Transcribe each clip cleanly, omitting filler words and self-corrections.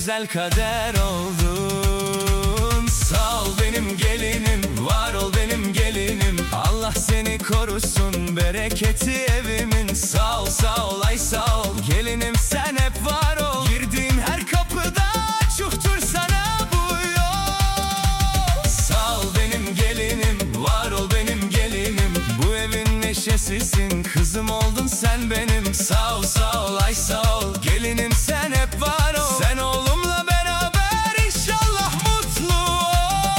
güzel kader oldun. Sağ ol benim gelinim, var ol benim gelinim. Allah seni korusun, bereketi evimin. Sağ ol sağ ol ay sağ ol gelinim, sen hep var ol. Girdiğim her kapıda çoktur sana bu yol. Sağ ol benim gelinim, var ol benim gelinim. Bu evin neşesisin, kızım oldun sen benim. Sağ ol sağ ol ay sağ ol gelinim, sen hep var ol. Sen oğlumla beraber inşallah mutlu ol.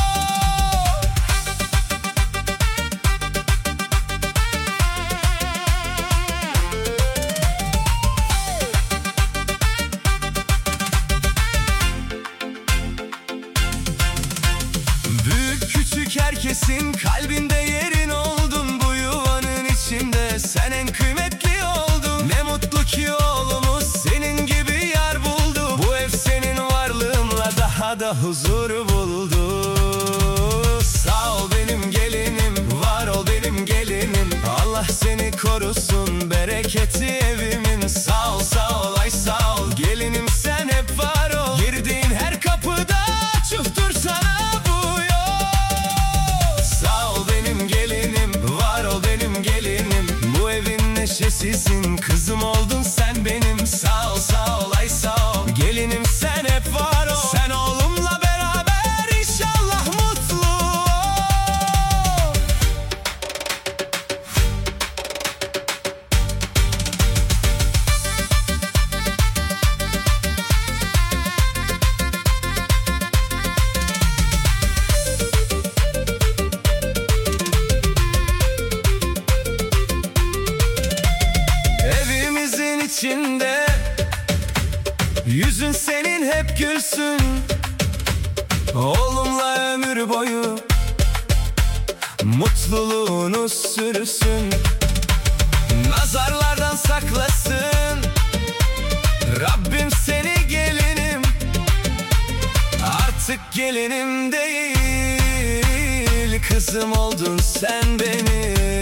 Büyük küçük herkesin kalbinde yerin oldun. Bu yuvanın içinde sen en kıymetli oldun. Ne mutlu ki oğlumuz senin gibi yar buldu. Bu ev senin varlığınla daha da huzur buldu. Sağ ol benim gelinim, var ol benim gelinim. Allah seni korusun, bereketi evimin. Sağ ol ay sağ ol gelinim, sen hep var ol. Girdiğin her kapıda çuftur sana bu yol. Sağ ol benim gelinim, var ol benim gelinim. Bu evin neşesisin, kızım oldun sen benim. Sağ ol ay sağ ol gelinim, sen hep var ol. Sen oğlumla beraber inşallah mutlu ol. Evimizin içinde yüzün senin hep gülsün. Oğlumla ömür boyu mutluluğunuz sürsün. Nazarlardan saklasın Rabbim seni gelinim. Artık gelinim değil, kızım oldun sen benim.